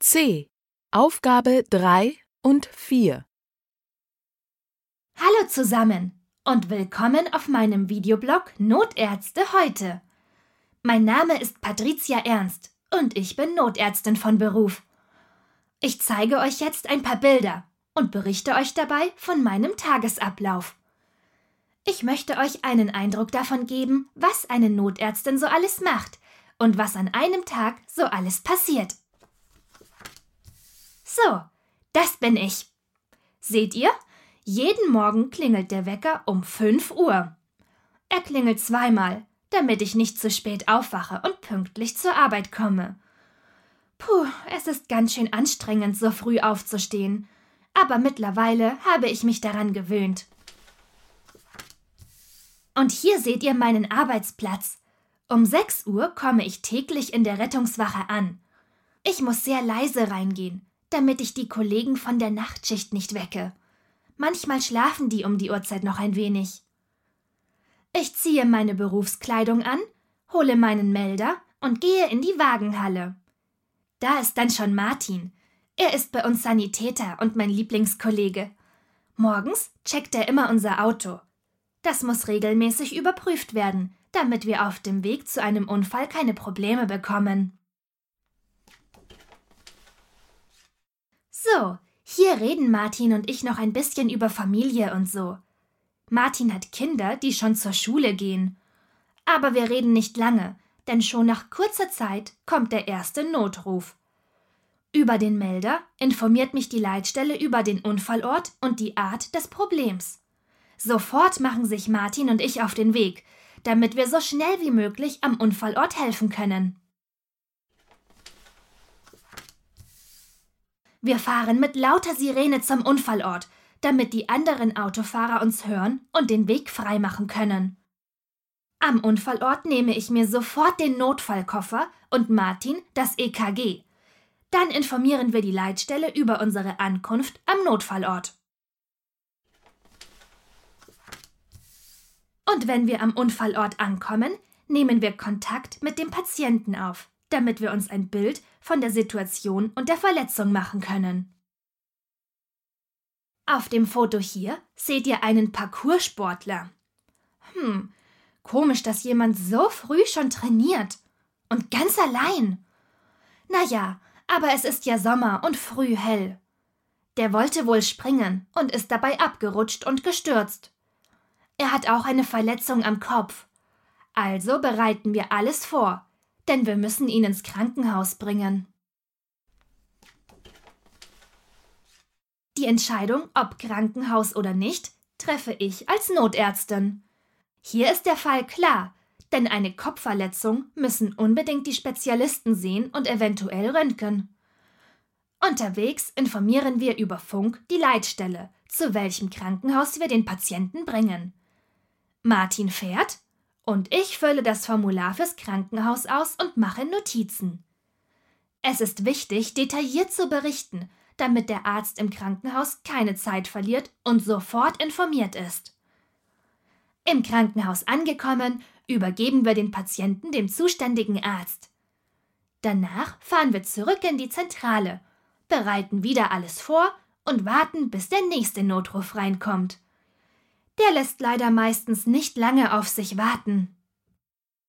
C. Aufgabe 3 und 4. Hallo zusammen und willkommen auf meinem Videoblog Notärzte heute. Mein Name ist Patricia Ernst und ich bin Notärztin von Beruf. Ich zeige euch jetzt ein paar Bilder und berichte euch dabei von meinem Tagesablauf. Ich möchte euch einen Eindruck davon geben, was eine Notärztin so alles macht und was an einem Tag so alles passiert. So, das bin ich. Seht ihr? Jeden Morgen klingelt der Wecker um 5 Uhr. Er klingelt zweimal, damit ich nicht zu spät aufwache und pünktlich zur Arbeit komme. Puh, es ist ganz schön anstrengend, so früh aufzustehen. Aber mittlerweile habe ich mich daran gewöhnt. Und hier seht ihr meinen Arbeitsplatz. Um 6 Uhr komme ich täglich in der Rettungswache an. Ich muss sehr leise reingehen, damit ich die Kollegen von der Nachtschicht nicht wecke. Manchmal schlafen die um die Uhrzeit noch ein wenig. Ich ziehe meine Berufskleidung an, hole meinen Melder und gehe in die Wagenhalle. Da ist dann schon Martin. Er ist bei uns Sanitäter und mein Lieblingskollege. Morgens checkt er immer unser Auto. Das muss regelmäßig überprüft werden, damit wir auf dem Weg zu einem Unfall keine Probleme bekommen. So, hier reden Martin und ich noch ein bisschen über Familie und so. Martin hat Kinder, die schon zur Schule gehen. Aber wir reden nicht lange, denn schon nach kurzer Zeit kommt der erste Notruf. Über den Melder informiert mich die Leitstelle über den Unfallort und die Art des Problems. Sofort machen sich Martin und ich auf den Weg, damit wir so schnell wie möglich am Unfallort helfen können. Wir fahren mit lauter Sirene zum Unfallort, damit die anderen Autofahrer uns hören und den Weg freimachen können. Am Unfallort nehme ich mir sofort den Notfallkoffer und Martin das EKG. Dann informieren wir die Leitstelle über unsere Ankunft am Notfallort. Und wenn wir am Unfallort ankommen, nehmen wir Kontakt mit dem Patienten auf, damit wir uns ein Bild von der Situation und der Verletzung machen können. Auf dem Foto hier seht ihr einen Parkoursportler. Komisch, dass jemand so früh schon trainiert. Und ganz allein. Naja, aber es ist ja Sommer und früh hell. Der wollte wohl springen und ist dabei abgerutscht und gestürzt. Er hat auch eine Verletzung am Kopf. Also bereiten wir alles vor, denn wir müssen ihn ins Krankenhaus bringen. Die Entscheidung, ob Krankenhaus oder nicht, treffe ich als Notärztin. Hier ist der Fall klar, denn eine Kopfverletzung müssen unbedingt die Spezialisten sehen und eventuell röntgen. Unterwegs informieren wir über Funk die Leitstelle, zu welchem Krankenhaus wir den Patienten bringen. Martin fährt und ich fülle das Formular fürs Krankenhaus aus und mache Notizen. Es ist wichtig, detailliert zu berichten, damit der Arzt im Krankenhaus keine Zeit verliert und sofort informiert ist. Im Krankenhaus angekommen, übergeben wir den Patienten dem zuständigen Arzt. Danach fahren wir zurück in die Zentrale, bereiten wieder alles vor und warten, bis der nächste Notruf reinkommt. Der lässt leider meistens nicht lange auf sich warten.